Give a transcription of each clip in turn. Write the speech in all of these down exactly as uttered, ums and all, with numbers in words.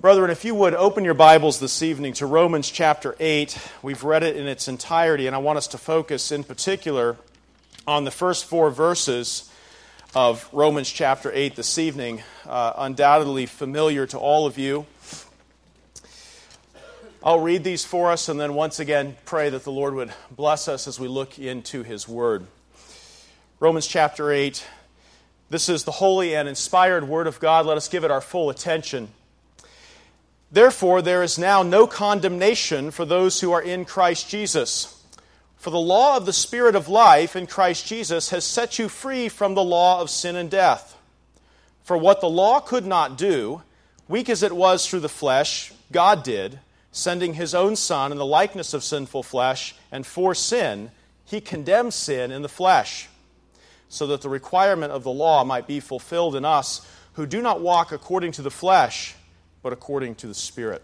Brethren, if you would open your Bibles this evening to Romans chapter eight. We've read it in its entirety, and I want us to focus in particular on the first four verses of Romans chapter eight this evening, uh, undoubtedly familiar to all of you. I'll read these for us and then once again pray that the Lord would bless us as we look into His Word. Romans chapter eight. This is the holy and inspired Word of God. Let us give it our full attention. Therefore, there is now no condemnation for those who are in Christ Jesus. For the law of the Spirit of life in Christ Jesus has set you free from the law of sin and death. For what the law could not do, weak as it was through the flesh, God did, sending His own Son in the likeness of sinful flesh, and for sin, He condemned sin in the flesh, so that the requirement of the law might be fulfilled in us who do not walk according to the flesh, but according to the Spirit.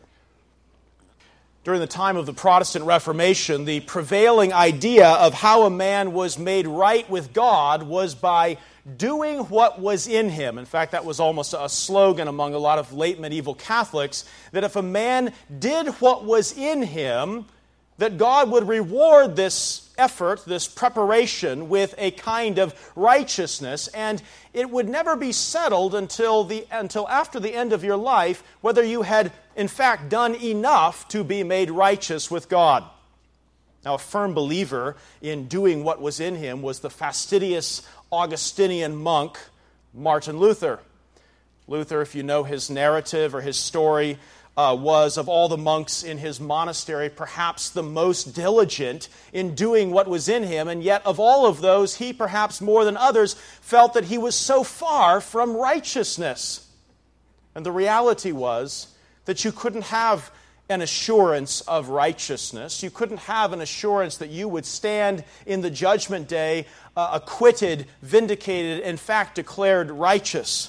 During the time of the Protestant Reformation, the prevailing idea of how a man was made right with God was by doing what was in him. In fact, that was almost a slogan among a lot of late medieval Catholics, that if a man did what was in him, that God would reward this effort, this preparation, with a kind of righteousness, and it would never be settled until the until after the end of your life whether you had in fact done enough to be made righteous with God. Now, a firm believer in doing what was in him was the fastidious Augustinian monk Martin Luther. Luther, if you know his narrative or his story, Uh, was, of all the monks in his monastery, perhaps the most diligent in doing what was in him, and yet of all of those, he perhaps more than others felt that he was so far from righteousness. And the reality was that you couldn't have an assurance of righteousness. You couldn't have an assurance that you would stand in the judgment day uh, acquitted, vindicated, in fact declared righteous.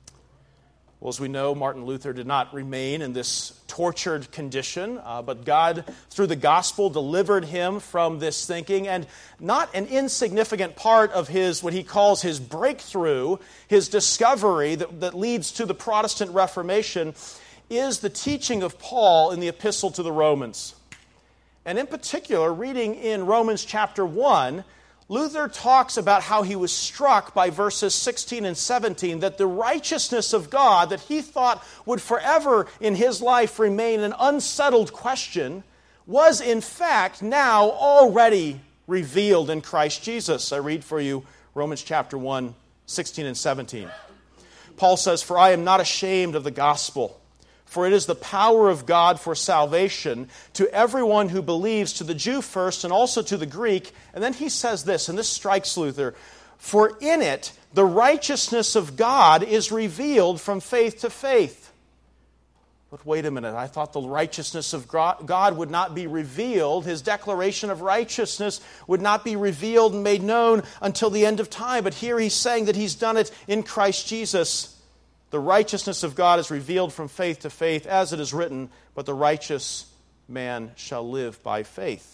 Well, as we know, Martin Luther did not remain in this tortured condition, uh, but God, through the gospel, delivered him from this thinking. And not an insignificant part of his, what he calls his breakthrough, his discovery that, that leads to the Protestant Reformation, is the teaching of Paul in the Epistle to the Romans. And in particular, reading in Romans chapter one, Luther talks about how he was struck by verses sixteen and seventeen, that the righteousness of God that he thought would forever in his life remain an unsettled question was in fact now already revealed in Christ Jesus. I read for you Romans chapter one, sixteen and seventeen. Paul says, "For I am not ashamed of the gospel, for it is the power of God for salvation to everyone who believes, to the Jew first and also to the Greek." And then he says this, and this strikes Luther, "For in it the righteousness of God is revealed from faith to faith." But wait a minute, I thought the righteousness of God would not be revealed, His declaration of righteousness would not be revealed and made known until the end of time. But here he's saying that He's done it in Christ Jesus. The righteousness of God is revealed from faith to faith, as it is written, "But the righteous man shall live by faith."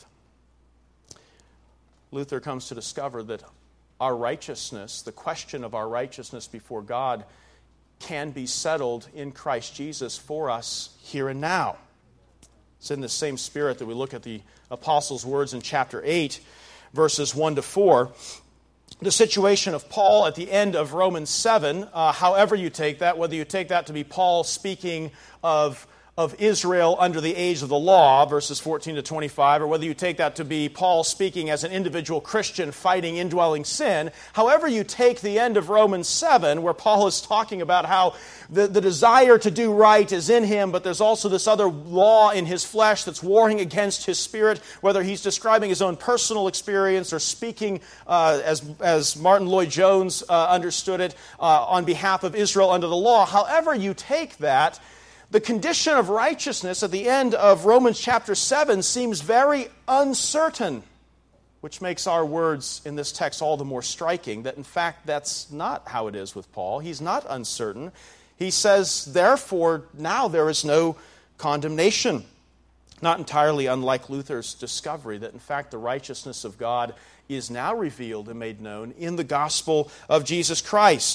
Luther comes to discover that our righteousness, the question of our righteousness before God, can be settled in Christ Jesus for us here and now. It's in the same spirit that we look at the apostles' words in chapter eight, verses one to four. The situation of Paul at the end of Romans seven, uh, however you take that, whether you take that to be Paul speaking of, of Israel under the age of the law, verses fourteen to twenty-five, or whether you take that to be Paul speaking as an individual Christian fighting indwelling sin, however you take the end of Romans seven, where Paul is talking about how the, the desire to do right is in him, but there's also this other law in his flesh that's warring against his spirit, whether he's describing his own personal experience or speaking, uh, as, as Martin Lloyd-Jones uh, understood it, uh, on behalf of Israel under the law. However you take that, the condition of righteousness at the end of Romans chapter seven seems very uncertain, which makes our words in this text all the more striking, that in fact that's not how it is with Paul. He's not uncertain. He says, therefore, now there is no condemnation. Not entirely unlike Luther's discovery that in fact the righteousness of God is now revealed and made known in the gospel of Jesus Christ.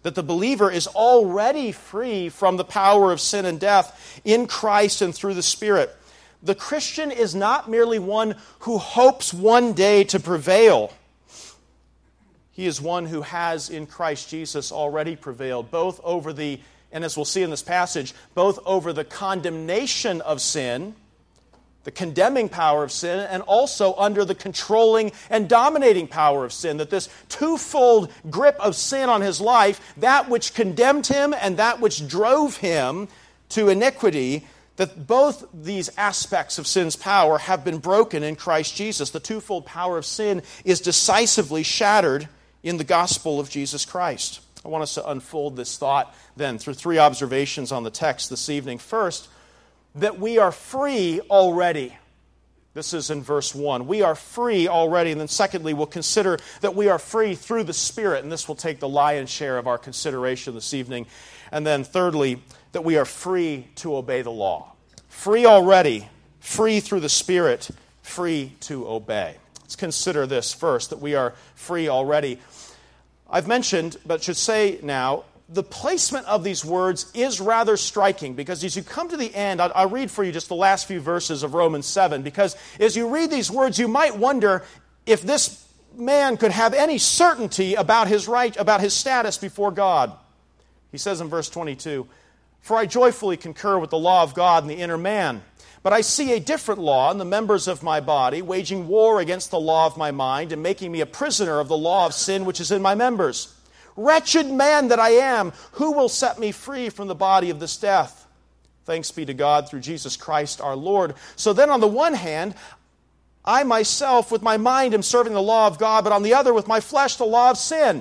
that the believer is already free from the power of sin and death in Christ and through the Spirit. The Christian is not merely one who hopes one day to prevail. He is one who has in Christ Jesus already prevailed, both over the, and as we'll see in this passage, both over the condemnation of sin, the condemning power of sin, and also under the controlling and dominating power of sin. That this twofold grip of sin on his life, that which condemned him and that which drove him to iniquity, that both these aspects of sin's power have been broken in Christ Jesus. The twofold power of sin is decisively shattered in the gospel of Jesus Christ. I want us to unfold this thought then through three observations on the text this evening. First, that we are free already. This is in verse one. We are free already. And then secondly, we'll consider that we are free through the Spirit. And this will take the lion's share of our consideration this evening. And then thirdly, that we are free to obey the law. Free already, free through the Spirit, free to obey. Let's consider this first, that we are free already. I've mentioned, but should say now, the placement of these words is rather striking, because as you come to the end, I'll, I'll read for you just the last few verses of Romans seven, because as you read these words, you might wonder if this man could have any certainty about his right, about his status before God. He says in verse twenty-two, "For I joyfully concur with the law of God in the inner man, but I see a different law in the members of my body, waging war against the law of my mind and making me a prisoner of the law of sin which is in my members. Wretched man that I am, who will set me free from the body of this death? Thanks be to God through Jesus Christ our Lord. So then on the one hand, I myself with my mind am serving the law of God, but on the other with my flesh the law of sin."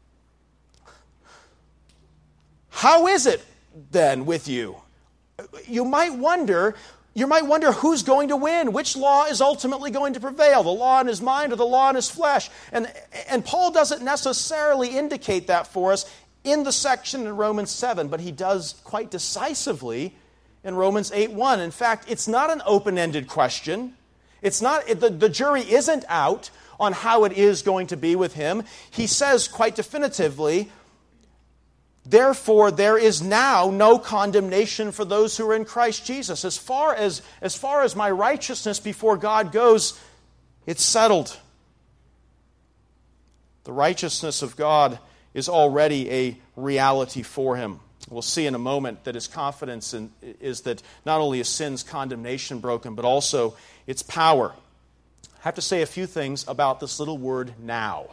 How is it then with you? You might wonder, you might wonder who's going to win, which law is ultimately going to prevail, the law in his mind or the law in his flesh. And, and Paul doesn't necessarily indicate that for us in the section in Romans seven, but he does quite decisively in Romans eight one. In fact, it's not an open-ended question. It's not, the, the jury isn't out on how it is going to be with him. He says quite definitively, "Therefore, there is now no condemnation for those who are in Christ Jesus." As far as, as far as my righteousness before God goes, it's settled. The righteousness of God is already a reality for him. We'll see in a moment that his confidence in, is that not only is sin's condemnation broken, but also its power. I have to say a few things about this little word "now."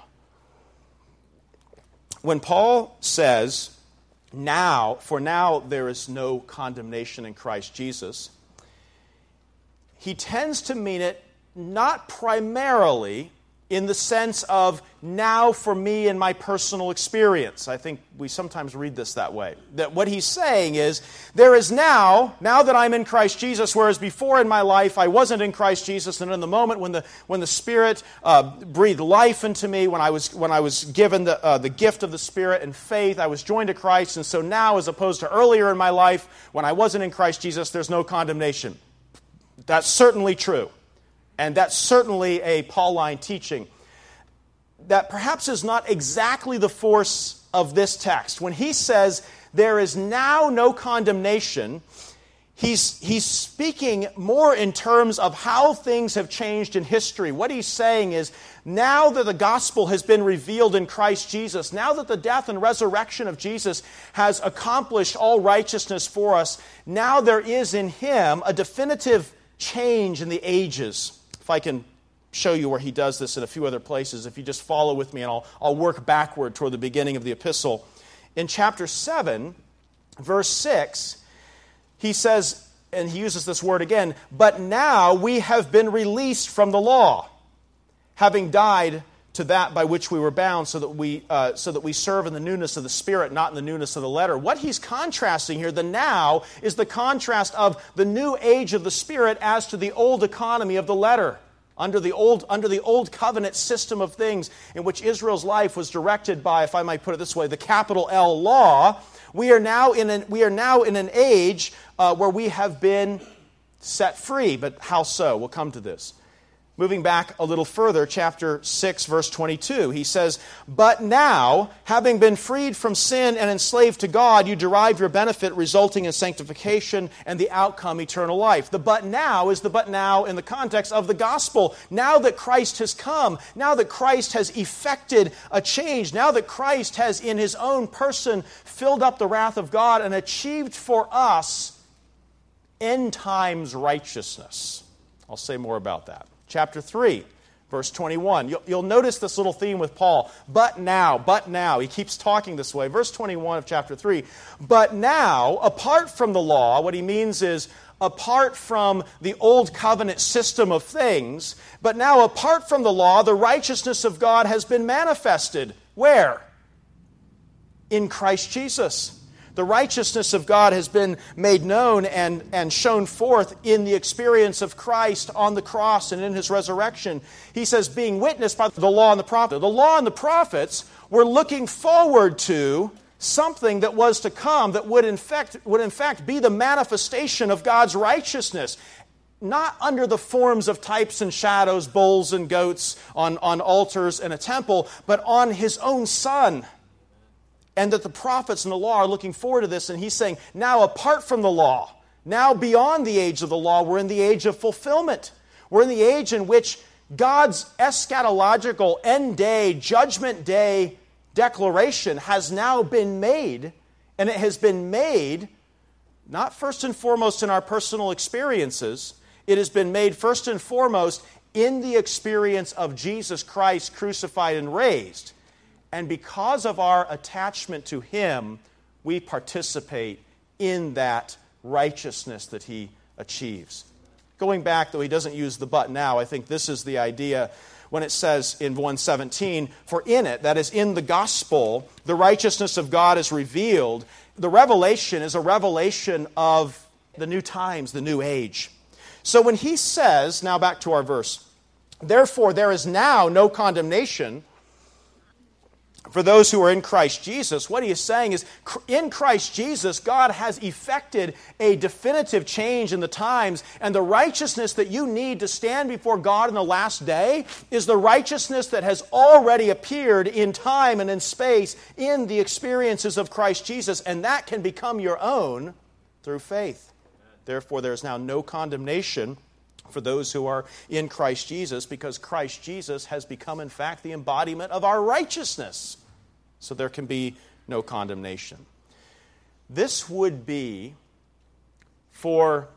When Paul says, "Now, for now there is no condemnation in Christ Jesus," he tends to mean it not primarily in the sense of now for me in my personal experience. I think we sometimes read this that way. That what he's saying is, there is now, now that I'm in Christ Jesus, whereas before in my life I wasn't in Christ Jesus, and in the moment when the when the Spirit uh, breathed life into me, when I was when I was given the uh, the gift of the Spirit and faith, I was joined to Christ, and so now, as opposed to earlier in my life when I wasn't in Christ Jesus, there's no condemnation. That's certainly true. And that's certainly a Pauline teaching. That perhaps is not exactly the force of this text. When he says, there is now no condemnation, he's, he's speaking more in terms of how things have changed in history. What he's saying is, now that the gospel has been revealed in Christ Jesus, now that the death and resurrection of Jesus has accomplished all righteousness for us, now there is in him a definitive change in the ages. If I can show you where he does this in a few other places, if you just follow with me, and I'll, I'll work backward toward the beginning of the epistle. In chapter seven, verse six, he says, and he uses this word again, "But now we have been released from the law, having died to that by which we were bound, so that we uh, so that we serve in the newness of the Spirit, not in the newness of the letter." What he's contrasting here, the now, is the contrast of the new age of the Spirit as to the old economy of the letter. Under the old under the old covenant system of things in which Israel's life was directed by, if I might put it this way, the capital L law, we are now in an we are now in an age uh, where we have been set free. But how so? We'll come to this. Moving back a little further, chapter six, verse twenty-two, he says, "But now, having been freed from sin and enslaved to God, you derive your benefit resulting in sanctification and the outcome eternal life." The "but now" is the "but now" in the context of the gospel. Now that Christ has come, now that Christ has effected a change, now that Christ has in his own person filled up the wrath of God and achieved for us end times righteousness. I'll say more about that. Chapter three, verse twenty-one. You'll, you'll notice this little theme with Paul. But now, but now. He keeps talking this way. Verse twenty-one of chapter three. But now, apart from the law, what he means is apart from the old covenant system of things, but now apart from the law, the righteousness of God has been manifested. Where? In Christ Jesus. The righteousness of God has been made known and, and shown forth in the experience of Christ on the cross and in his resurrection. He says, being witnessed by the law and the prophets. The law and the prophets were looking forward to something that was to come that would in fact, would in fact be the manifestation of God's righteousness. Not under the forms of types and shadows, bulls and goats on, on altars in a temple, but on his own Son. And that the prophets and the law are looking forward to this. And he's saying, now apart from the law, now beyond the age of the law, we're in the age of fulfillment. We're in the age in which God's eschatological end day, judgment day declaration has now been made. And it has been made not first and foremost in our personal experiences. It has been made first and foremost in the experience of Jesus Christ crucified and raised. And because of our attachment to him, we participate in that righteousness that he achieves. Going back, though he doesn't use the "but now," I think this is the idea when it says in one seventeen, "For in it," that is in the gospel, "the righteousness of God is revealed." The revelation is a revelation of the new times, the new age. So when he says, now back to our verse, "Therefore there is now no condemnation for those who are in Christ Jesus," what he is saying is, in Christ Jesus, God has effected a definitive change in the times, and the righteousness that you need to stand before God in the last day is the righteousness that has already appeared in time and in space in the experiences of Christ Jesus, and that can become your own through faith. Therefore, there is now no condemnation for those who are in Christ Jesus, because Christ Jesus has become, in fact, the embodiment of our righteousness. So there can be no condemnation. This would be, for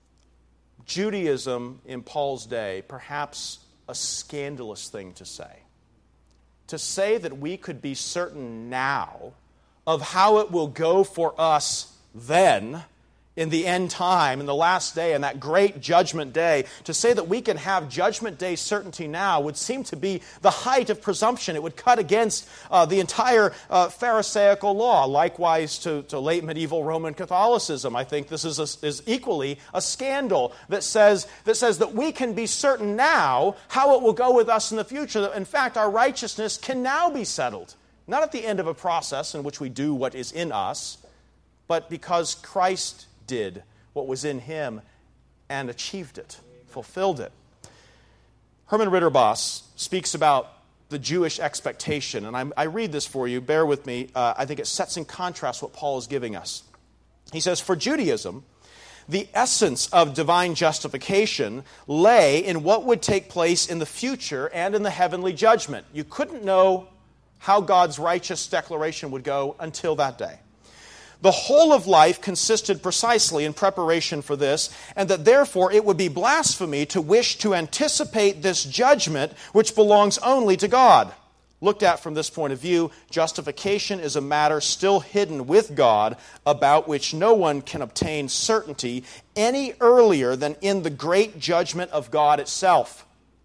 Judaism in Paul's day, perhaps a scandalous thing to say. To say that we could be certain now of how it will go for us then, in the end time, in the last day, in that great judgment day, to say that we can have judgment day certainty now would seem to be the height of presumption. It would cut against uh, the entire uh, Pharisaical law. Likewise to, to late medieval Roman Catholicism. I think this is, a, is equally a scandal that says, that says that we can be certain now how it will go with us in the future. That in fact, our righteousness can now be settled. Not at the end of a process in which we do what is in us, but because Christ did what was in him and achieved it, fulfilled it. Herman Ritterboss speaks about the Jewish expectation, and I, I read this for you, bear with me. Uh, I think it sets in contrast what Paul is giving us. He says, "For Judaism, the essence of divine justification lay in what would take place in the future and in the heavenly judgment." You couldn't know how God's righteous declaration would go until that day. The whole of life consisted precisely in preparation for this, and that therefore it would be blasphemy to wish to anticipate this judgment which belongs only to God. Looked at from this point of view, justification is a matter still hidden with God, about which no one can obtain certainty any earlier than in the great judgment of God itself.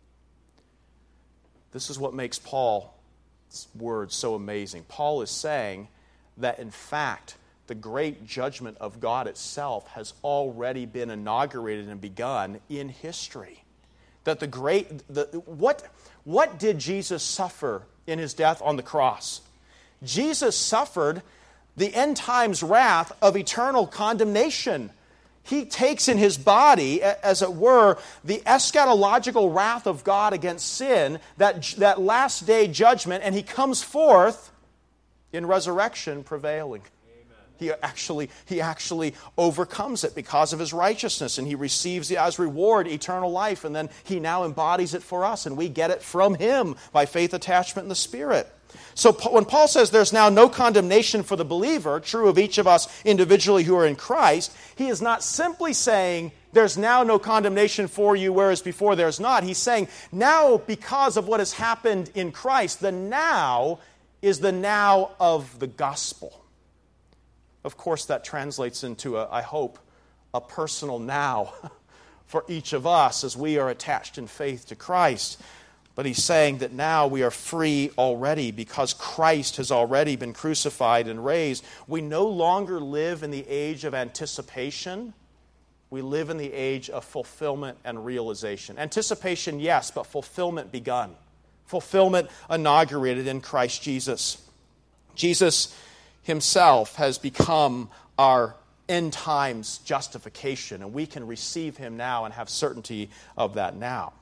This is what makes Paul's words so amazing. Paul is saying that in fact, the great judgment of God itself has already been inaugurated and begun in history. That the great, the, what, what did Jesus suffer in his death on the cross? Jesus suffered the end times wrath of eternal condemnation. He takes in his body, as it were, the eschatological wrath of God against sin, that, that last day judgment, and he comes forth in resurrection prevailing. He actually, he actually overcomes it because of his righteousness, and he receives as reward eternal life, and then he now embodies it for us, and we get it from him by faith attachment in the Spirit. So when Paul says there's now no condemnation for the believer, true of each of us individually who are in Christ, he is not simply saying there's now no condemnation for you, whereas before there's not. He's saying now, because of what has happened in Christ, the now is the now of the gospel. Of course, that translates into, a, I hope, a personal now for each of us as we are attached in faith to Christ. But he's saying that now we are free already because Christ has already been crucified and raised. We no longer live in the age of anticipation. We live in the age of fulfillment and realization. Anticipation, yes, but fulfillment begun. Fulfillment inaugurated in Christ Jesus. Jesus himself has become our end times justification, and we can receive him now and have certainty of that now.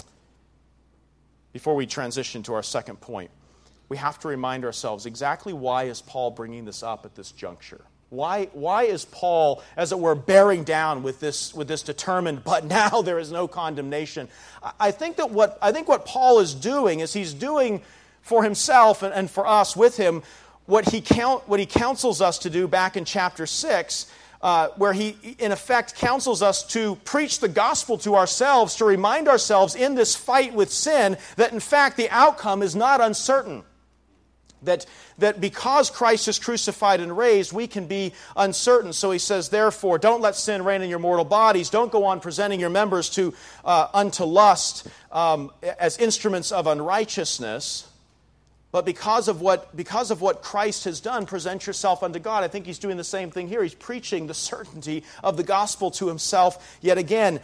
Before we transition to our second point, we have to remind ourselves exactly why is Paul bringing this up at this juncture? Why, why is Paul, as it were, bearing down with this, with this determined, but now there is no condemnation? I think that what I think what Paul is doing is he's doing for himself and, and for us with him what he count, what he counsels us to do back in chapter six, uh, where he, in effect, counsels us to preach the gospel to ourselves, to remind ourselves in this fight with sin that, in fact, the outcome is not uncertain. That, that because Christ is crucified and raised, we can be uncertain. So he says, therefore, don't let sin reign in your mortal bodies. Don't go on presenting your members to uh, unto lust um, as instruments of unrighteousness. But because of what because of what Christ has done, present yourself unto God. I think he's doing the same thing here. He's preaching the certainty of the gospel to himself. Yet again,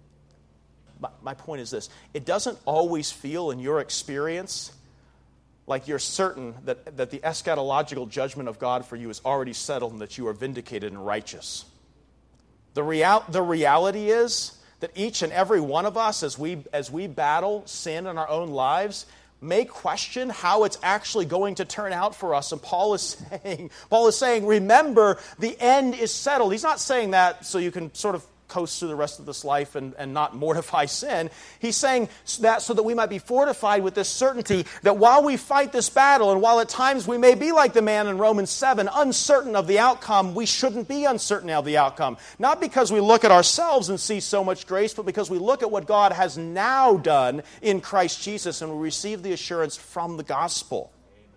my point is this. It doesn't always feel in your experience like you're certain that, that the eschatological judgment of God for you is already settled and that you are vindicated and righteous. The, real, the reality is that each and every one of us, as we, as we battle sin in our own lives, may question how it's actually going to turn out for us. And Paul is saying, Paul is saying, remember, the end is settled. He's not saying that so you can sort of coast through the rest of this life and, and not mortify sin. He's saying that so that we might be fortified with this certainty that while we fight this battle, and while at times we may be like the man in Romans seven, uncertain of the outcome, we shouldn't be uncertain of the outcome. Not because we look at ourselves and see so much grace, but because we look at what God has now done in Christ Jesus and we receive the assurance from the gospel.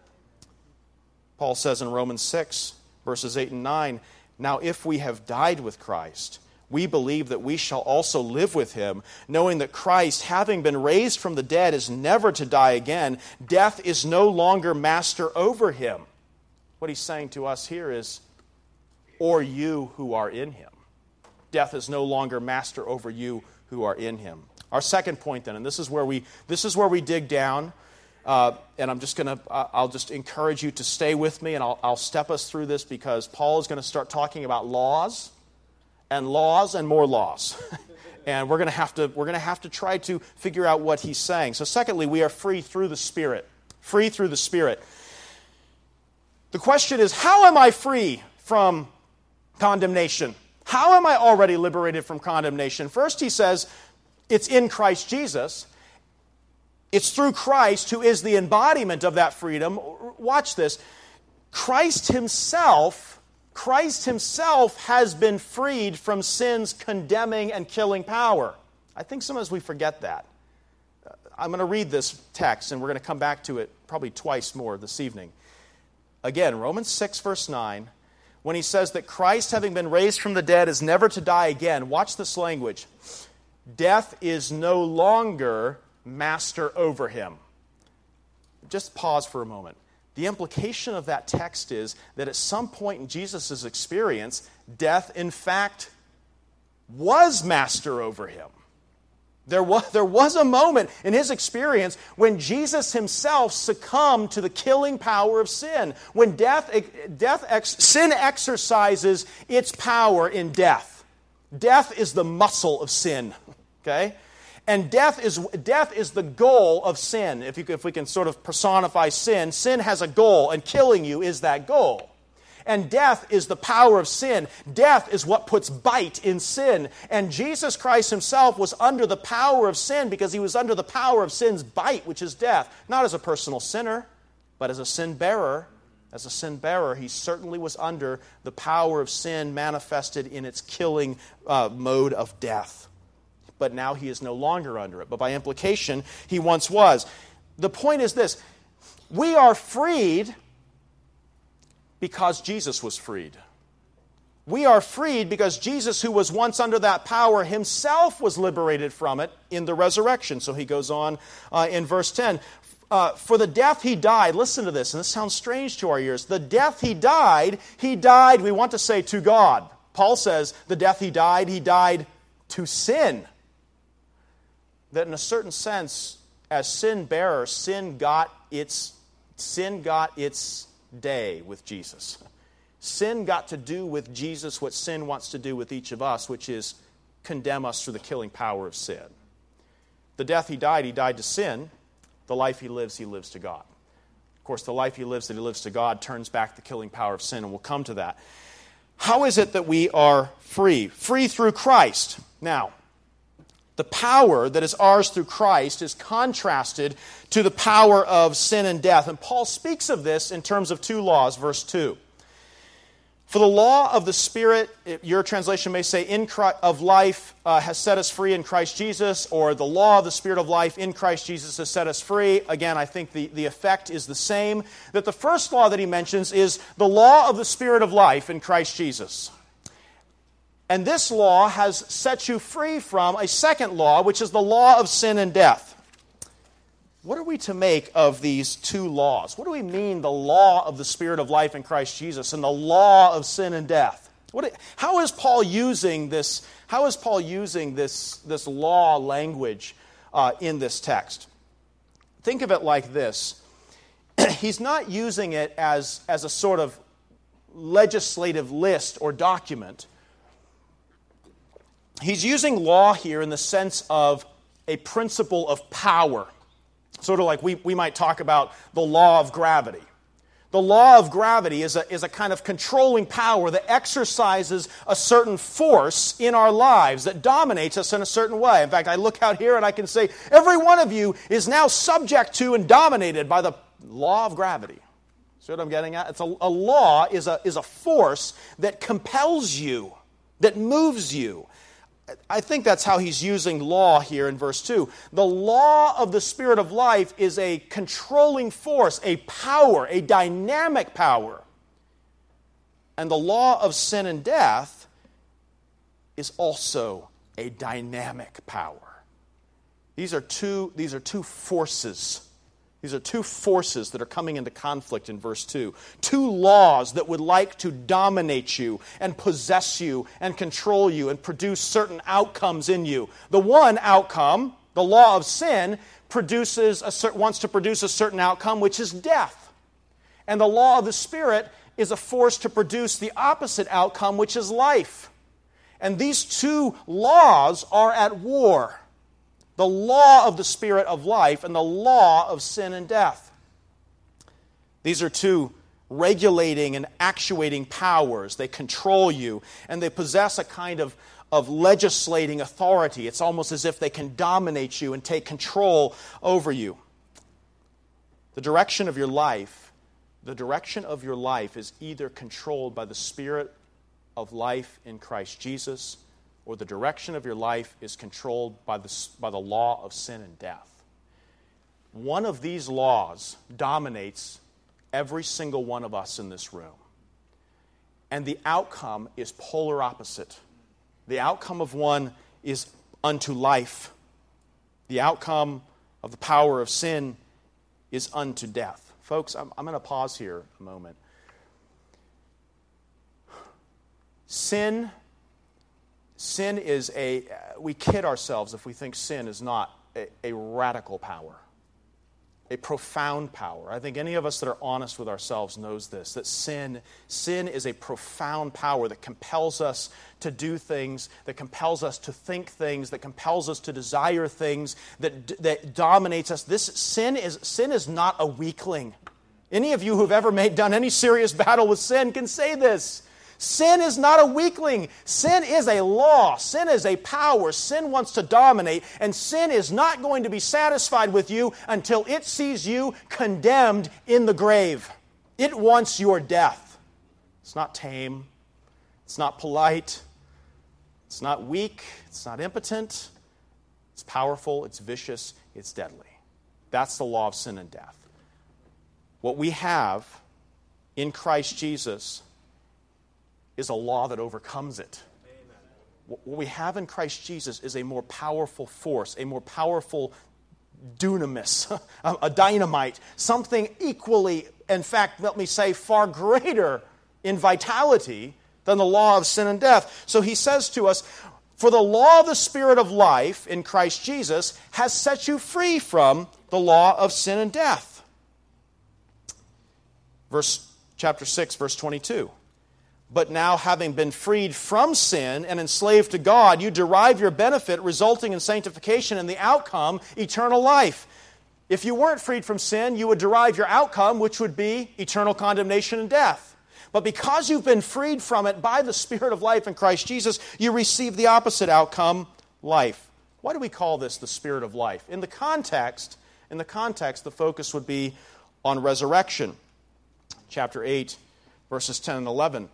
Paul says in Romans six, verses eight and nine, now if we have died with Christ, we believe that we shall also live with him, knowing that Christ, having been raised from the dead, is never to die again. Death is no longer master over him. What he's saying to us here is, or you who are in him. Death is no longer master over you who are in him. Our second point then, and this is where we this is where we dig down, uh, and I'm just going to uh, I'll just encourage you to stay with me, and I'll, I'll step us through this because Paul is going to start talking about laws. And laws and more laws. And we're going to have to we're going to have to try to figure out what he's saying. So secondly, we are free through the Spirit. Free through the Spirit. The question is, how am I free from condemnation? How am I already liberated from condemnation? First, he says, it's in Christ Jesus. It's through Christ who is the embodiment of that freedom. Watch this. Christ himself Christ himself has been freed from sin's condemning and killing power. I think sometimes we forget that. I'm going to read this text, and we're going to come back to it probably twice more this evening. Again, Romans six, verse nine, when he says that Christ, having been raised from the dead, is never to die again. Watch this language. Death is no longer master over him. Just pause for a moment. The implication of that text is that at some point in Jesus' experience, death, in fact, was master over him. There was, there was a moment in his experience when Jesus himself succumbed to the killing power of sin. When death, death, sin exercises its power in death. Death is the muscle of sin, okay? And death is death is the goal of sin. If, you, if we can sort of personify sin, sin has a goal, and killing you is that goal. And death is the power of sin. Death is what puts bite in sin. And Jesus Christ himself was under the power of sin because he was under the power of sin's bite, which is death. Not as a personal sinner, but as a sin bearer. As a sin bearer, he certainly was under the power of sin manifested in its killing uh, mode of death. But now he is no longer under it. But by implication, he once was. The point is this: we are freed because Jesus was freed. We are freed because Jesus, who was once under that power, himself was liberated from it in the resurrection. So he goes on uh, in verse ten. Uh, for the death he died, listen to this, and this sounds strange to our ears. The death he died, he died, we want to say, to God. Paul says the death he died, he died to sin. That in a certain sense, as sin bearer, sin got its sin got its day with Jesus. Sin got to do with Jesus what sin wants to do with each of us, which is condemn us through the killing power of sin. The death he died, he died to sin. The life he lives, he lives to God. Of course, the life he lives that he lives to God turns back the killing power of sin, and we'll come to that. How is it that we are free? Free through Christ. Now, the power that is ours through Christ is contrasted to the power of sin and death. And Paul speaks of this in terms of two laws, verse two. For the law of the Spirit, your translation may say, in Christ, of life uh, has set us free in Christ Jesus, or the law of the Spirit of life in Christ Jesus has set us free. Again, I think the, the effect is the same. That the first law that he mentions is the law of the Spirit of life in Christ Jesus. And this law has set you free from a second law, which is the law of sin and death. What are we to make of these two laws? What do we mean, the law of the Spirit of life in Christ Jesus and the law of sin and death? What, how is Paul using this? How is Paul using this, this law language uh, in this text? Think of it like this. He's not using it as, as a sort of legislative list or document. He's using law here in the sense of a principle of power. Sort of like we, we might talk about the law of gravity. The law of gravity is a, is a kind of controlling power that exercises a certain force in our lives that dominates us in a certain way. In fact, I look out here and I can say, every one of you is now subject to and dominated by the law of gravity. See what I'm getting at? It's a, a law is a, is a force that compels you, that moves you. I think that's how he's using law here in verse two. The law of the Spirit of life is a controlling force, a power, a dynamic power. And the law of sin and death is also a dynamic power. These are two, these are two forces. These are two forces that are coming into conflict in verse two. Two laws that would like to dominate you and possess you and control you and produce certain outcomes in you. The one outcome, the law of sin, produces a, wants to produce a certain outcome, which is death. And the law of the Spirit is a force to produce the opposite outcome, which is life. And these two laws are at war. The law of the Spirit of life and the law of sin and death. These are two regulating and actuating powers. They control you, and they possess a kind of, of legislating authority. It's almost as if they can dominate you and take control over you. The direction of your life, the direction of your life is either controlled by the Spirit of life in Christ Jesus, or the direction of your life is controlled by the, by the law of sin and death. One of these laws dominates every single one of us in this room. And the outcome is polar opposite. The outcome of one is unto life. The outcome of the power of sin is unto death. Folks, I'm, I'm going to pause here a moment. Sin Sin is a, we kid ourselves if we think sin is not a, a radical power. a profound power. I think any of us that are honest with ourselves knows this, that sin, sin is a profound power that compels us to do things, that compels us to think things, that compels us to desire things, that, that dominates us. This sin is, sin is not a weakling. Any of you who've ever made, done any serious battle with sin can say this. Sin is not a weakling. Sin is a law. Sin is a power. Sin wants to dominate, and sin is not going to be satisfied with you until it sees you condemned in the grave. It wants your death. It's not tame. It's not polite. It's not weak. It's not impotent. It's powerful. It's vicious. It's deadly. That's the law of sin and death. What we have in Christ Jesus is a law that overcomes it. Amen. What we have in Christ Jesus is a more powerful force, a more powerful dunamis, a dynamite, something equally, in fact, let me say, far greater in vitality than the law of sin and death. So he says to us, for the law of the Spirit of life in Christ Jesus has set you free from the law of sin and death. Verse chapter six, verse twenty-two. But now, having been freed from sin and enslaved to God, you derive your benefit, resulting in sanctification and the outcome, eternal life. If you weren't freed from sin, you would derive your outcome, which would be eternal condemnation and death. But because you've been freed from it by the Spirit of life in Christ Jesus, you receive the opposite outcome, life. Why do we call this the Spirit of life? In the context, in the context, the focus would be on resurrection. Chapter eight, verses ten and eleven.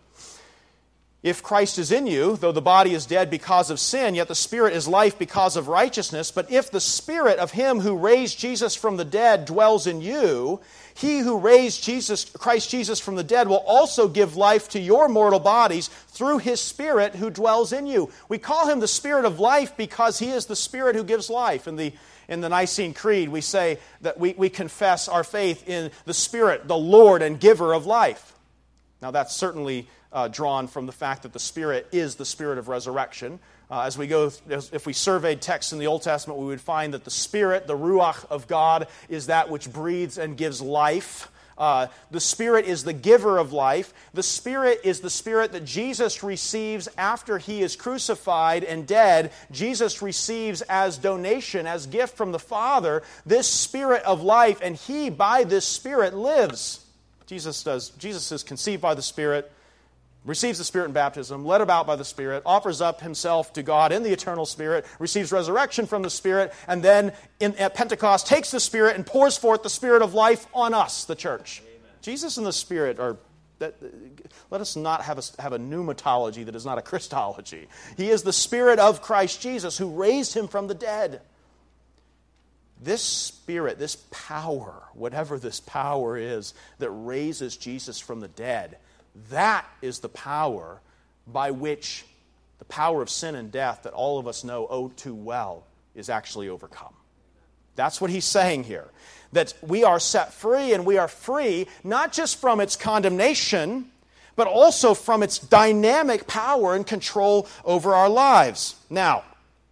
If Christ is in you, though the body is dead because of sin, yet the Spirit is life because of righteousness. But if the Spirit of Him who raised Jesus from the dead dwells in you, He who raised Jesus, Christ Jesus from the dead will also give life to your mortal bodies through His Spirit who dwells in you. We call Him the Spirit of life because He is the Spirit who gives life. In the In the Nicene Creed, we say that we, we confess our faith in the Spirit, the Lord and giver of life. Now that's certainly uh, drawn from the fact that the Spirit is the Spirit of resurrection. Uh, as we go, as, if we surveyed texts in the Old Testament, we would find that the Spirit, the Ruach of God, is that which breathes and gives life. Uh, the Spirit is the giver of life. The Spirit is the Spirit that Jesus receives after He is crucified and dead. Jesus receives as donation, as gift from the Father, this Spirit of life, and He, by this Spirit, lives. Jesus does. Jesus is conceived by the Spirit, receives the Spirit in baptism, led about by the Spirit, offers up Himself to God in the eternal Spirit, receives resurrection from the Spirit, and then in, at Pentecost takes the Spirit and pours forth the Spirit of life on us, the church. Amen. Jesus and the Spirit are... That, let us not have a, have a pneumatology that is not a Christology. He is the Spirit of Christ Jesus who raised Him from the dead. This Spirit, this power, whatever this power is that raises Jesus from the dead, that is the power by which the power of sin and death that all of us know oh too well is actually overcome. That's what he's saying here. That we are set free, and we are free not just from its condemnation, but also from its dynamic power and control over our lives. Now,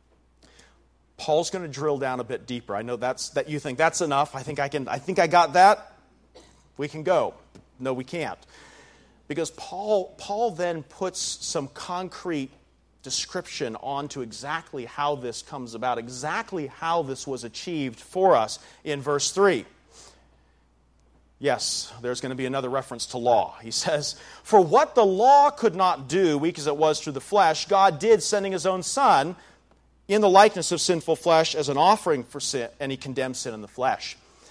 Paul's going to drill down a bit deeper. I know that's that you think that's enough. I think I can I think I got that. We can go. No, we can't. Because Paul Paul then puts some concrete description onto exactly how this comes about, exactly how this was achieved for us in verse three. Yes, there's going to be another reference to law. He says, "For what the law could not do, weak as it was through the flesh, God did, sending His own Son in the likeness of sinful flesh as an offering for sin, and He condemned sin in the flesh."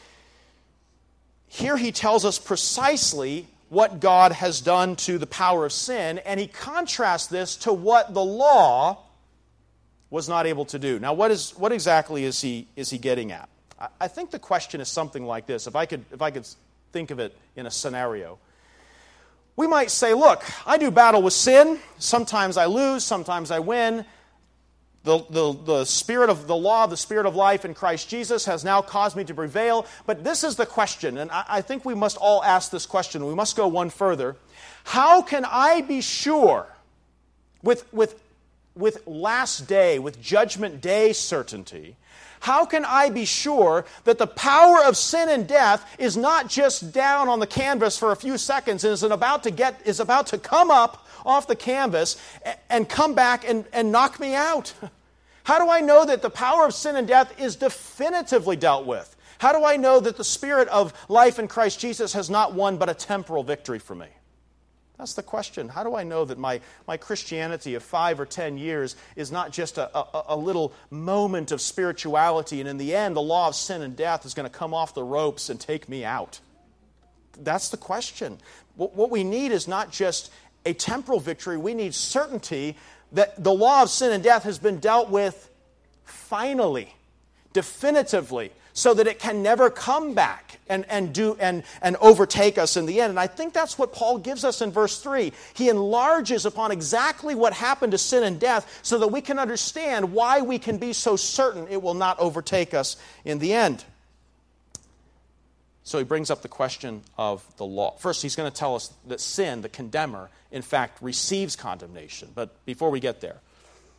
Here he tells us precisely what God has done to the power of sin, and he contrasts this to what the law was not able to do. Now, what is what exactly is he is he getting at? I, I think the question is something like this. If I could if I could think of it in a scenario, we might say, "Look, I do battle with sin. Sometimes I lose, sometimes I win. The, the, the spirit of the law, the Spirit of life in Christ Jesus has now caused me to prevail." But this is the question, and I, I think we must all ask this question. We must go one further. How can I be sure with, with with last day, with judgment day certainty, how can I be sure that the power of sin and death is not just down on the canvas for a few seconds and is about to get is about to come up off the canvas and come back and, and knock me out? How do I know that the power of sin and death is definitively dealt with? How do I know that the spirit of life in Christ Jesus has not won but a temporal victory for me? That's the question. How do I know that my, my Christianity of five or ten years is not just a, a, a little moment of spirituality, and in the end, the law of sin and death is going to come off the ropes and take me out? That's the question. What, what we need is not just a temporal victory. We need certainty that the law of sin and death has been dealt with finally, definitively, so that it can never come back and, and do and, and overtake us in the end. And I think that's what Paul gives us in verse three. He enlarges upon exactly what happened to sin and death so that we can understand why we can be so certain it will not overtake us in the end. So he brings up the question of the law. First, he's going to tell us that sin, the condemner, in fact, receives condemnation. But before we get there,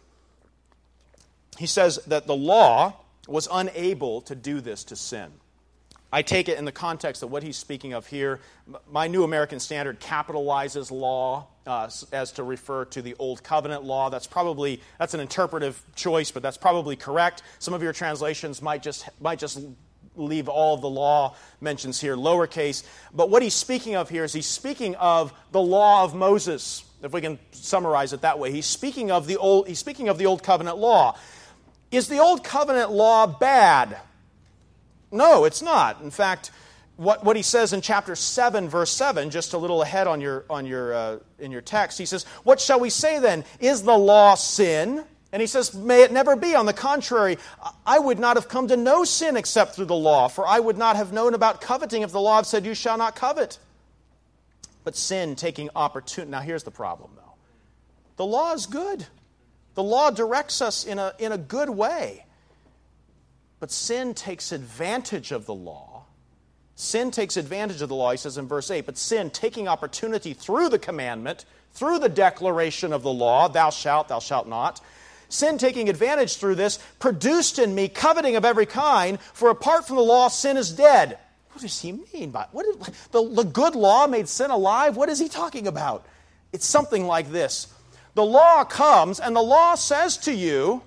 he says that the law was unable to do this to sin. I take it in the context of what he's speaking of here. My New American Standard capitalizes law uh, as to refer to the Old Covenant law. That's probably, that's an interpretive choice, but that's probably correct. Some of your translations might just might just leave all of the law mentions here lowercase. But what he's speaking of here is he's speaking of the law of Moses, if we can summarize it that way. He's speaking of the old, he's speaking of the Old Covenant law. Is the Old Covenant law bad? No, it's not. In fact, what, what he says in chapter seven, verse seven, just a little ahead on your on your uh, in your text, he says, "What shall we say then? Is the law sin?" And he says, "May it never be. On the contrary, I would not have come to know sin except through the law, for I would not have known about coveting if the law had said, 'You shall not covet.'" But sin taking opportunity. Now here's the problem, though. The law is good. The law directs us in a, in a good way. But sin takes advantage of the law. Sin takes advantage of the law, he says in verse eight. But sin, taking opportunity through the commandment, through the declaration of the law, thou shalt, thou shalt not, sin taking advantage through this, produced in me coveting of every kind, for apart from the law, sin is dead. What does he mean by what? Is, the, the good law made sin alive? What is he talking about? It's something like this. The law comes, and the law says to you,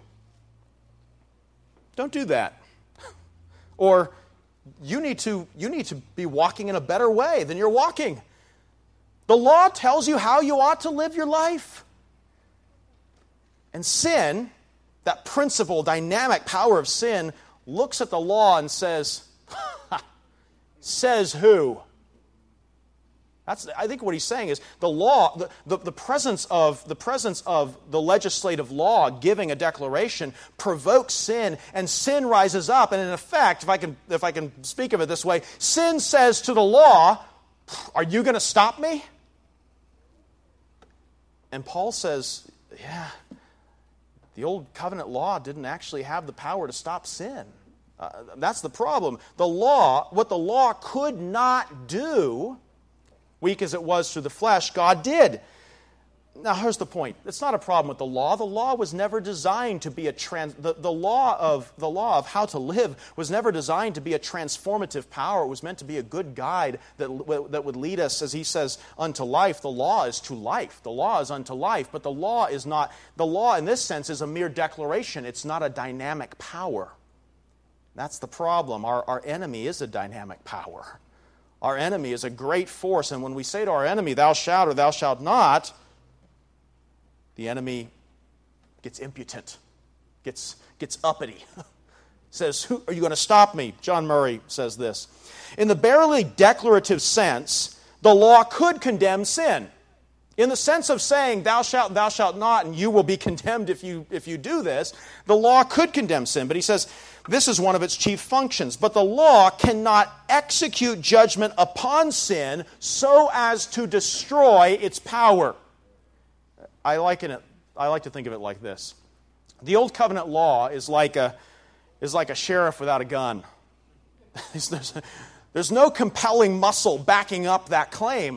don't do that. Or, you need to, you need to be walking in a better way than you're walking. The law tells you how you ought to live your life. And sin, that principle, dynamic power of sin, looks at the law and says, says who? That's, I think what he's saying is the law, the, the, the presence of the presence of the legislative law giving a declaration provokes sin, and sin rises up. And in effect, if I can if I can speak of it this way, sin says to the law, "Are you going to stop me?" And Paul says, yeah, the Old Covenant law didn't actually have the power to stop sin. Uh, that's the problem. The law, what the law could not do, weak as it was through the flesh, God did. Now, here's the point. It's not a problem with the law. The law was never designed to be a trans. The, the law of the law of how to live was never designed to be a transformative power. It was meant to be a good guide that that would lead us, as he says, unto life. The law is to life. The law is unto life. But the law is not. The law, in this sense, is a mere declaration. It's not a dynamic power. That's the problem. Our our enemy is a dynamic power. Our enemy is a great force, and when we say to our enemy, "Thou shalt" or "Thou shalt not," the enemy gets impotent, gets, gets uppity, says, "Who are you going to stop me?" John Murray says this. In the barely declarative sense, the law could condemn sin. In the sense of saying, "Thou shalt, thou shalt not," and you will be condemned if you, if you do this, the law could condemn sin. But he says, this is one of its chief functions. But the law cannot execute judgment upon sin so as to destroy its power. I liken it, I like to think of it like this. The Old Covenant law is like a, is like a sheriff without a gun. there's, there's no compelling muscle backing up that claim.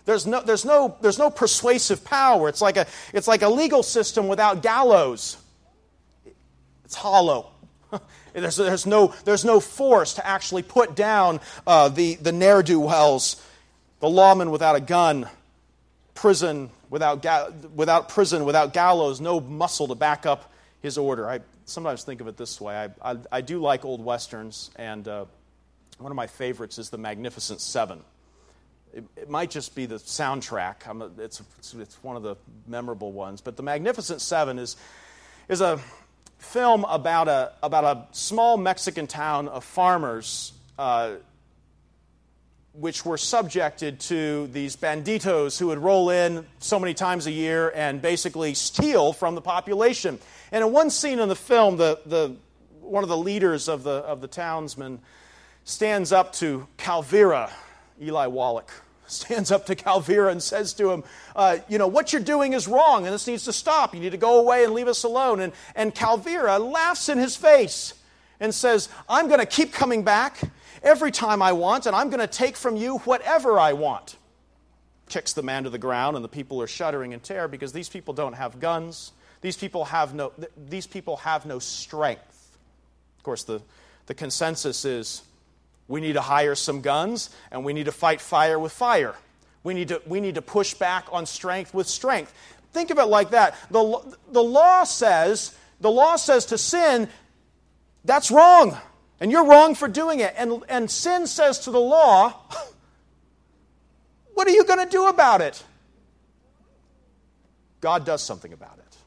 There's no, there's no, there's no persuasive power. It's like a, it's like a legal system without gallows. It's hollow. There's, there's, no, there's no force to actually put down uh, the, the ne'er-do-wells, the lawman without a gun, prison without, ga- without prison, without gallows, no muscle to back up his order. I sometimes think of it this way. I, I, I do like old westerns, and uh, one of my favorites is The Magnificent Seven. It, it might just be the soundtrack. I'm a, it's, it's, it's one of the memorable ones. But The Magnificent Seven is, is a film about a about a small Mexican town of farmers uh, which were subjected to these banditos who would roll in so many times a year and basically steal from the population. And in one scene in the film, the, the one of the leaders of the of the townsmen stands up to Calvera, Eli Wallach, stands up to Calvera and says to him, uh, you know, what you're doing is wrong and this needs to stop. You need to go away and leave us alone. And, and Calvera laughs in his face and says, I'm going to keep coming back every time I want, and I'm going to take from you whatever I want. Kicks the man to the ground, and the people are shuddering in terror because these people don't have guns. These people have no, these people have no strength. Of course, the, the consensus is we need to hire some guns, and we need to fight fire with fire. We need to, we need to push back on strength with strength. Think of it like that. The, the law says, the law says to sin, that's wrong, and you're wrong for doing it. And, and sin says to the law, what are you going to do about it? God does something about it.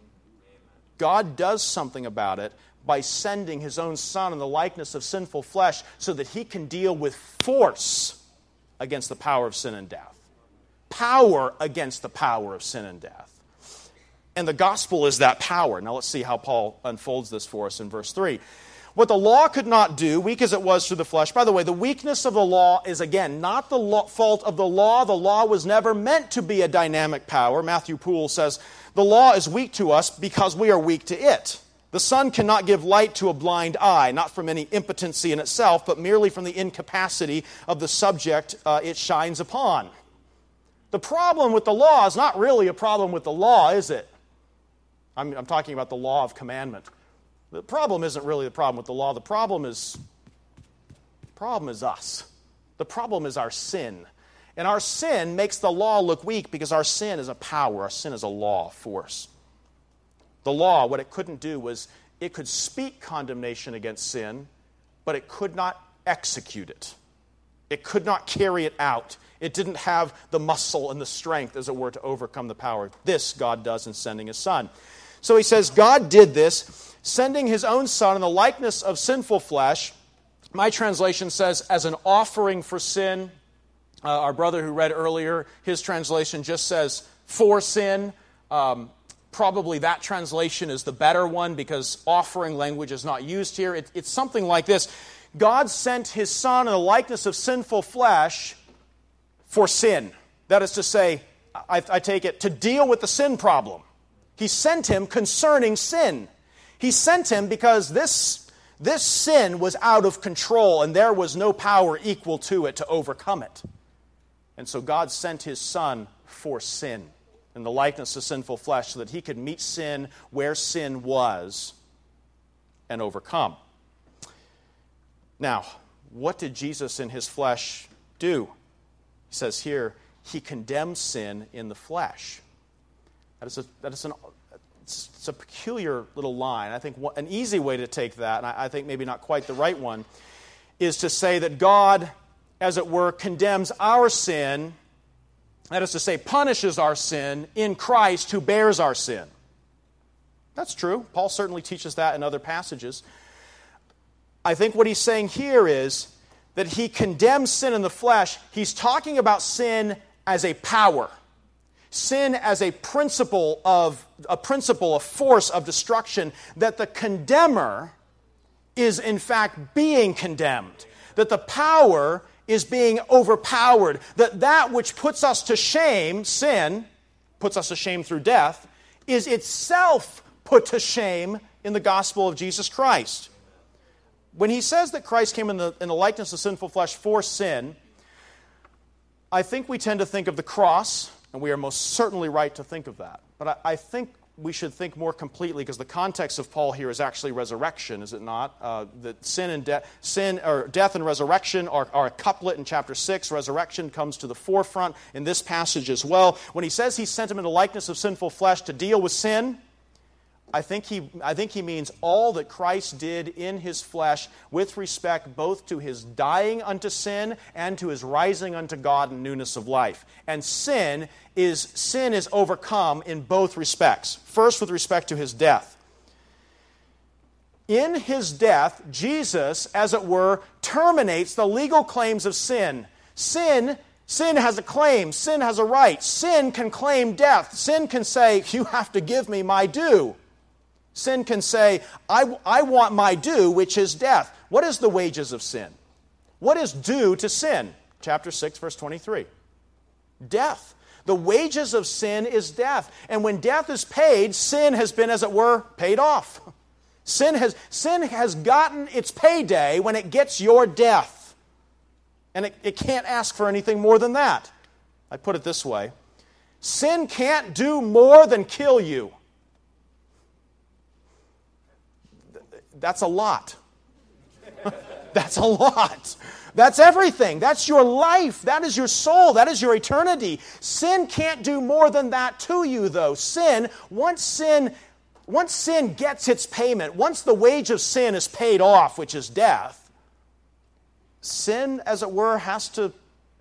God does something about it by sending his own Son in the likeness of sinful flesh so that he can deal with force against the power of sin and death. Power against the power of sin and death. And the gospel is that power. Now let's see how Paul unfolds this for us in verse three. What the law could not do, weak as it was through the flesh. By the way, the weakness of the law is, again, not the law, fault of the law. The law was never meant to be a dynamic power. Matthew Poole says, the law is weak to us because we are weak to it. The sun cannot give light to a blind eye, not from any impotency in itself, but merely from the incapacity of the subject uh, it shines upon. The problem with the law is not really a problem with the law, is it? I'm, I'm talking about the law of commandment. The problem isn't really the problem with the law. The problem is, the problem is us. The problem is our sin. And our sin makes the law look weak because our sin is a power. Our sin is a law force. The law, what it couldn't do was it could speak condemnation against sin, but it could not execute it. It could not carry it out. It didn't have the muscle and the strength, as it were, to overcome the power. This God does in sending his Son. So he says, God did this, sending his own Son in the likeness of sinful flesh. My translation says, as an offering for sin. Uh, our brother who read earlier, his translation just says, for sin. Um, probably that translation is the better one because offering language is not used here. It, it's something like this. God sent his Son in the likeness of sinful flesh for sin. That is to say, I, I take it, to deal with the sin problem. He sent him concerning sin. He sent him because this, this sin was out of control and there was no power equal to it to overcome it. And so God sent his Son for sin in the likeness of sinful flesh so that he could meet sin where sin was and overcome. Now, what did Jesus in his flesh do? He says here, he condemns sin in the flesh. That is a, that is an, it's, it's a peculiar little line. I think an easy way to take that, and I, I think maybe not quite the right one, is to say that God, as it were, condemns our sin, that is to say, punishes our sin in Christ who bears our sin. That's true. Paul certainly teaches that in other passages. I think what he's saying here is that he condemns sin in the flesh. He's talking about sin as a power. Sin as a principle of a principle, a force of destruction, that the condemner is in fact being condemned. That the power is being overpowered. That that which puts us to shame, sin, puts us to shame through death, is itself put to shame in the gospel of Jesus Christ. When he says that Christ came in the, in the likeness of sinful flesh for sin, I think we tend to think of the cross, and we are most certainly right to think of that. But I, I think we should think more completely, because the context of Paul here is actually resurrection, is it not? Uh, that sin and death, sin or death and resurrection are, are a couplet in chapter six. Resurrection comes to the forefront in this passage as well. When he says he sent him in the likeness of sinful flesh to deal with sin, I think he, I think he means all that Christ did in his flesh with respect both to his dying unto sin and to his rising unto God in newness of life. And sin is, sin is overcome in both respects. First, with respect to his death. In his death, Jesus, as it were, terminates the legal claims of sin. Sin Sin has a claim. Sin has a right. Sin can claim death. Sin can say, you have to give me my due. Sin can say, I, I want my due, which is death. What is the wages of sin? What is due to sin? Chapter six, verse twenty-three. Death. The wages of sin is death. And when death is paid, sin has been, as it were, paid off. Sin has, sin has gotten its payday when it gets your death. And it, it can't ask for anything more than that. I put it this way. Sin can't do more than kill you. That's a lot. That's a lot. That's everything. That's your life. That is your soul. That is your eternity. Sin can't do more than that to you, though. Sin, once sin, once sin gets its payment, once the wage of sin is paid off, which is death, sin, as it were, has to,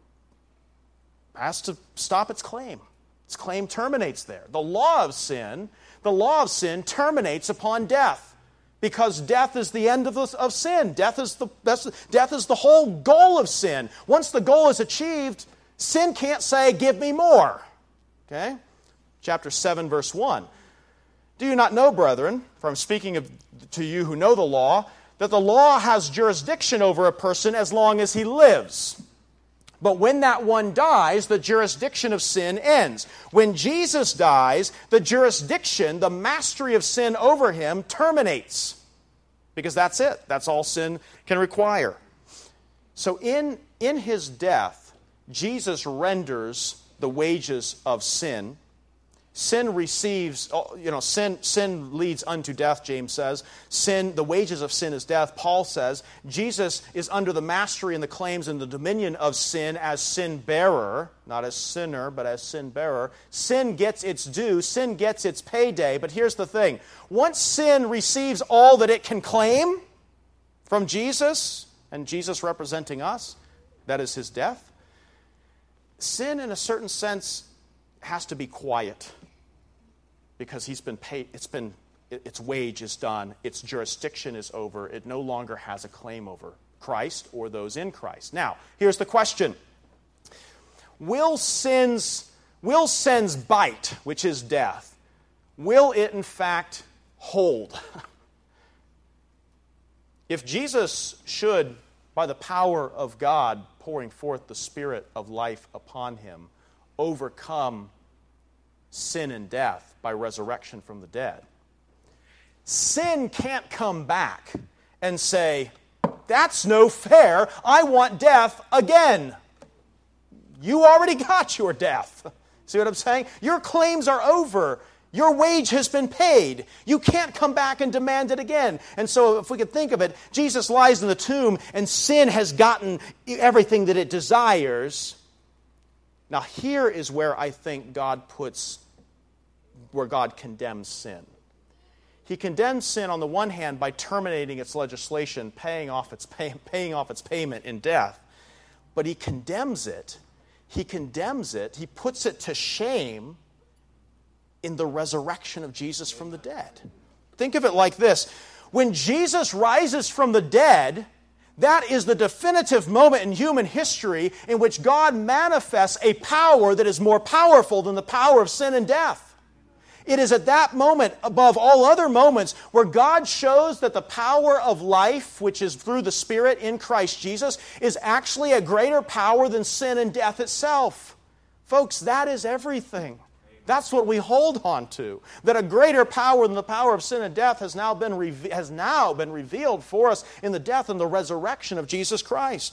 has to stop its claim. Its claim terminates there. The law of sin, the law of sin terminates upon death. Because death is the end of, the, of sin. Death is, the, death is the whole goal of sin. Once the goal is achieved, sin can't say, give me more. Okay? Chapter seven, verse one. Do you not know, brethren, for I'm speaking of, to you who know the law, that the law has jurisdiction over a person as long as he lives. But when that one dies, the jurisdiction of sin ends. When Jesus dies, the jurisdiction, the mastery of sin over him terminates. Because that's it. That's all sin can require. So in, in his death, Jesus renders the wages of sin. Sin receives, you know, sin, sin leads unto death, James says. Sin, the wages of sin is death, Paul says. Jesus is under the mastery and the claims and the dominion of sin as sin bearer, not as sinner, but as sin bearer. Sin gets its due, sin gets its payday, but here's the thing. Once sin receives all that it can claim from Jesus, and Jesus representing us, that is his death, sin in a certain sense has to be quiet. Because he's been paid, it's been, its wage is done, its jurisdiction is over, it no longer has a claim over Christ or those in Christ. Now, here's the question. Will sin's, will sin's bite, which is death, will it in fact hold? If Jesus should, by the power of God pouring forth the Spirit of life upon him, overcome sin and death by resurrection from the dead, sin can't come back and say, that's no fair, I want death again. You already got your death. See what I'm saying? Your claims are over. Your wage has been paid. You can't come back and demand it again. And so if we could think of it, Jesus lies in the tomb and sin has gotten everything that it desires. Now here is where I think God puts where God condemns sin. He condemns sin on the one hand by terminating its legislation, paying off its pay, paying off its payment in death. But he condemns it. He condemns it. He puts it to shame in the resurrection of Jesus from the dead. Think of it like this. When Jesus rises from the dead, that is the definitive moment in human history in which God manifests a power that is more powerful than the power of sin and death. It is at that moment, above all other moments, where God shows that the power of life, which is through the Spirit in Christ Jesus, is actually a greater power than sin and death itself. Folks, that is everything. That's what we hold on to. That a greater power than the power of sin and death has now been, reve- has now been revealed for us in the death and the resurrection of Jesus Christ.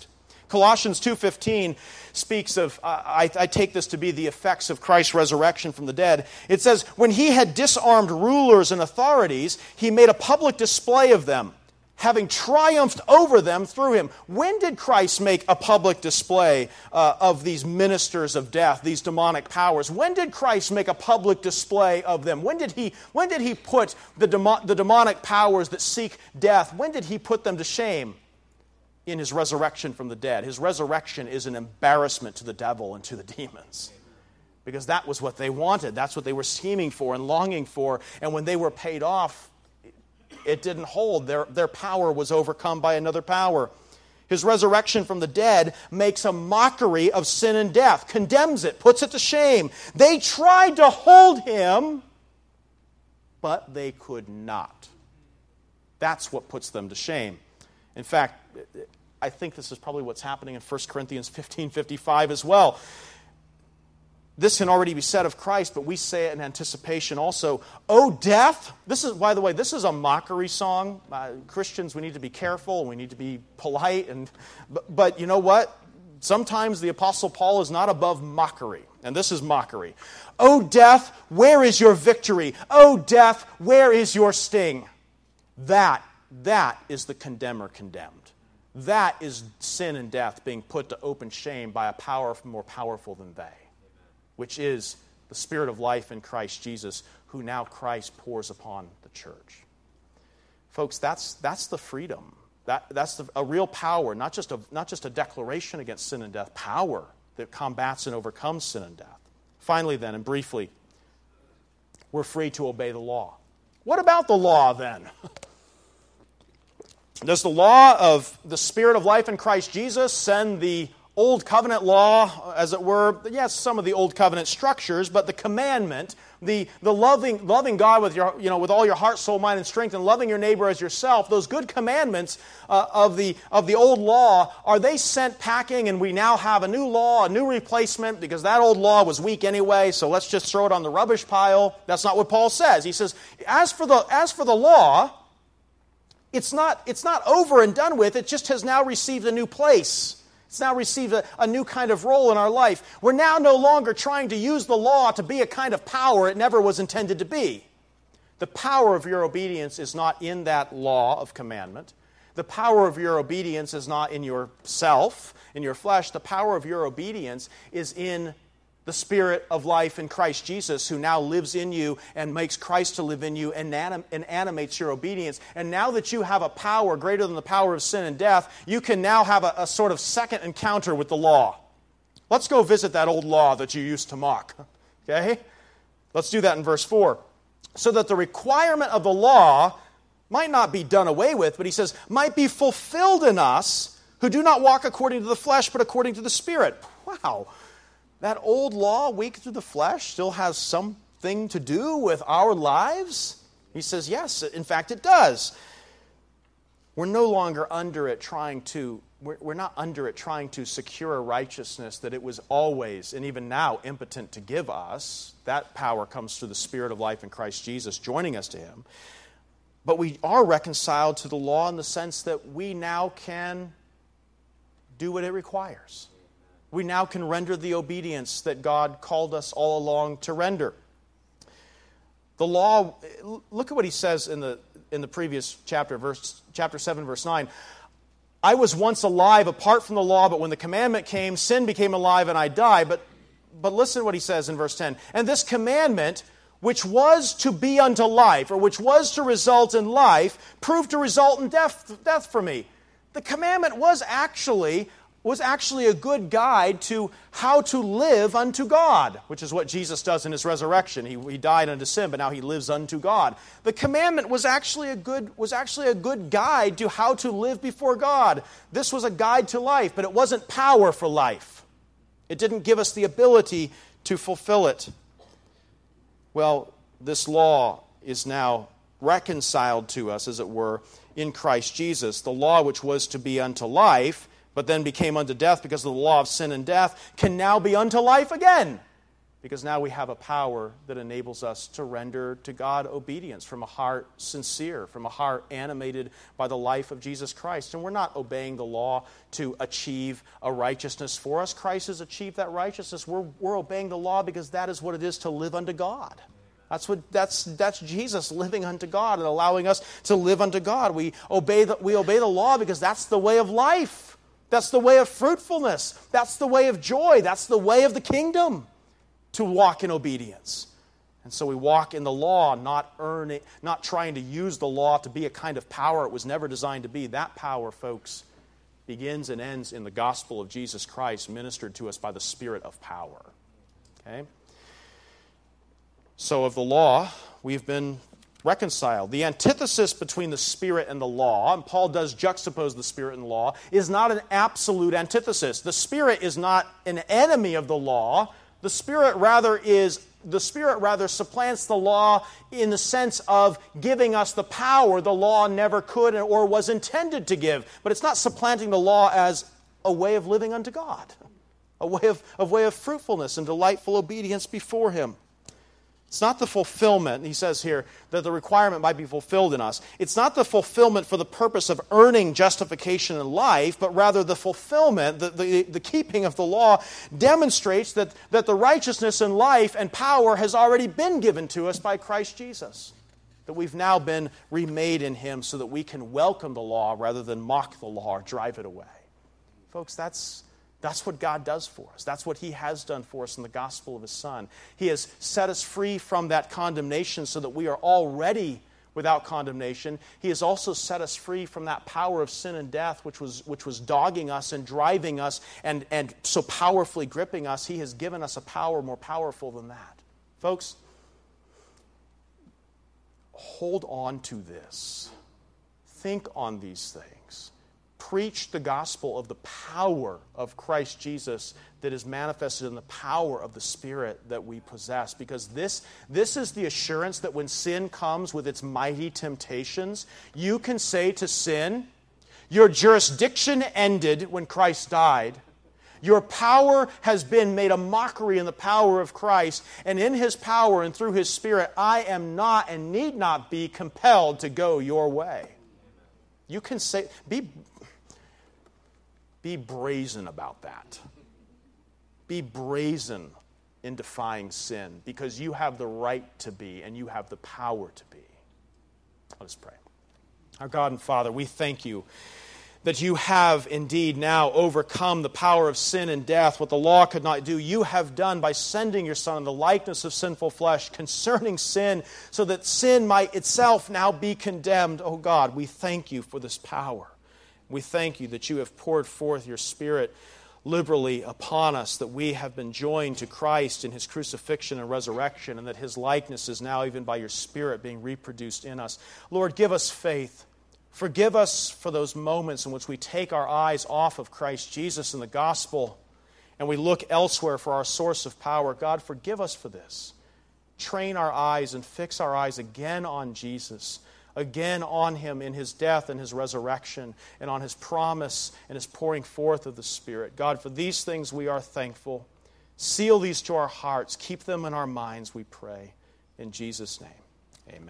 Colossians two fifteen speaks of, uh, I, I take this to be the effects of Christ's resurrection from the dead. It says, when he had disarmed rulers and authorities, he made a public display of them, having triumphed over them through him. When did Christ make a public display uh, of these ministers of death, these demonic powers? When did Christ make a public display of them? When did he, when did he put the, demo, the demonic powers that seek death, when did he put them to shame? In his resurrection from the dead. His resurrection is an embarrassment to the devil and to the demons. Because that was what they wanted. That's what they were scheming for and longing for. And when they were paid off, it didn't hold. Their, their power was overcome by another power. His resurrection from the dead makes a mockery of sin and death, condemns it, puts it to shame. They tried to hold him, but they could not. That's what puts them to shame. In fact, I think this is probably what's happening in First Corinthians fifteen fifty-five as well. This can already be said of Christ, but we say it in anticipation also. O death, this is, by the way, this is a mockery song. Uh, Christians, we need to be careful, we need to be polite, and but, but you know what? Sometimes the Apostle Paul is not above mockery, and this is mockery. O death, where is your victory? O death, where is your sting? That That is the condemner condemned. That is sin and death being put to open shame by a power more powerful than they, which is the Spirit of life in Christ Jesus, who now Christ pours upon the church. Folks, that's that's the freedom. That, that's the, a real power, not just a, not just a declaration against sin and death, power that combats and overcomes sin and death. Finally then, and briefly, we're free to obey the law. What about the law then? Does the law of the Spirit of life in Christ Jesus send the Old Covenant law, as it were? Yes, some of the Old Covenant structures, but the commandment, the, the loving loving God with your you know with all your heart, soul, mind, and strength, and loving your neighbor as yourself, those good commandments uh, of the of the old law, are they sent packing and we now have a new law, a new replacement, because that old law was weak anyway, so let's just throw it on the rubbish pile? That's not what Paul says. He says, as for the as for the law, It's not, it's not over and done with. It just has now received a new place. It's now received a, a new kind of role in our life. We're now no longer trying to use the law to be a kind of power it never was intended to be. The power of your obedience is not in that law of commandment. The power of your obedience is not in yourself, in your flesh. The power of your obedience is in the Spirit of life in Christ Jesus, who now lives in you and makes Christ to live in you and, anim- and animates your obedience. And now that you have a power greater than the power of sin and death, you can now have a, a sort of second encounter with the law. Let's go visit that old law that you used to mock. Okay? Let's do that in verse four. So that the requirement of the law might not be done away with, but he says, might be fulfilled in us who do not walk according to the flesh, but according to the Spirit. Wow. That old law, weak through the flesh, still has something to do with our lives? He says, yes, in fact it does. We're no longer under it trying to, we're, we're not under it trying to secure a righteousness that it was always, and even now, impotent to give us. That power comes through the Spirit of life in Christ Jesus, joining us to Him. But we are reconciled to the law in the sense that we now can do what it requires. We now can render the obedience that God called us all along to render. The law, look at what he says in the in the previous chapter, verse chapter seven, verse nine. I was once alive apart from the law, but when the commandment came, sin became alive and I died. But but listen to what he says in verse ten. And this commandment, which was to be unto life, or which was to result in life, proved to result in death, death for me. The commandment was actually was actually a good guide to how to live unto God, which is what Jesus does in His resurrection. He, he died unto sin, but now He lives unto God. The commandment was actually a good was actually a good guide to how to live before God. This was a guide to life, but it wasn't power for life. It didn't give us the ability to fulfill it. Well, this law is now reconciled to us, as it were, in Christ Jesus. The law which was to be unto life, but then became unto death because of the law of sin and death, can now be unto life again. because now we have a power that enables us to render to God obedience from a heart sincere, from a heart animated by the life of Jesus Christ. And we're not obeying the law to achieve a righteousness for us. Christ has achieved that righteousness. We're, we're obeying the law because that is what it is to live unto God. That's what that's that's Jesus living unto God and allowing us to live unto God. We obey the, we obey the law because that's the way of life. That's the way of fruitfulness. That's the way of joy. That's the way of the kingdom, to walk in obedience. And so we walk in the law, not earning, not trying to use the law to be a kind of power it was never designed to be. That power, folks, begins and ends in the gospel of Jesus Christ, ministered to us by the Spirit of power. Okay? So of the law, we've been reconciled. The antithesis between the Spirit and the law, and Paul does juxtapose the Spirit and the law, is not an absolute antithesis. The Spirit is not an enemy of the law. The Spirit rather is the Spirit rather supplants the law in the sense of giving us the power the law never could or was intended to give. But it's not supplanting the law as a way of living unto God, a way of, a way of fruitfulness and delightful obedience before Him. It's not the fulfillment, he says here, that the requirement might be fulfilled in us. It's not the fulfillment for the purpose of earning justification in life, but rather the fulfillment, the, the, the keeping of the law demonstrates that, that the righteousness in life and power has already been given to us by Christ Jesus. That we've now been remade in Him so that we can welcome the law rather than mock the law or drive it away. Folks, that's... That's what God does for us. That's what He has done for us in the gospel of His Son. He has set us free from that condemnation so that we are already without condemnation. He has also set us free from that power of sin and death which was, which was dogging us and driving us and, and so powerfully gripping us. He has given us a power more powerful than that. Folks, hold on to this. Think on these things. Preach the gospel of the power of Christ Jesus that is manifested in the power of the Spirit that we possess. Because this, this is the assurance that when sin comes with its mighty temptations, you can say to sin, your jurisdiction ended when Christ died. Your power has been made a mockery in the power of Christ, and in His power and through His Spirit, I am not and need not be compelled to go your way. You can say, be... Be brazen about that. Be brazen in defying sin because you have the right to be and you have the power to be. Let us pray. Our God and Father, we thank You that You have indeed now overcome the power of sin and death, what the law could not do. You have done by sending Your Son in the likeness of sinful flesh concerning sin so that sin might itself now be condemned. Oh God, we thank You for this power. We thank You that You have poured forth Your Spirit liberally upon us, that we have been joined to Christ in His crucifixion and resurrection, and that His likeness is now even by Your Spirit being reproduced in us. Lord, give us faith. Forgive us for those moments in which we take our eyes off of Christ Jesus and the gospel, and we look elsewhere for our source of power. God, forgive us for this. Train our eyes and fix our eyes again on Jesus, again on Him in His death and His resurrection, and on His promise and His pouring forth of the Spirit. God, for these things we are thankful. Seal these to our hearts. Keep them in our minds, we pray. In Jesus' name.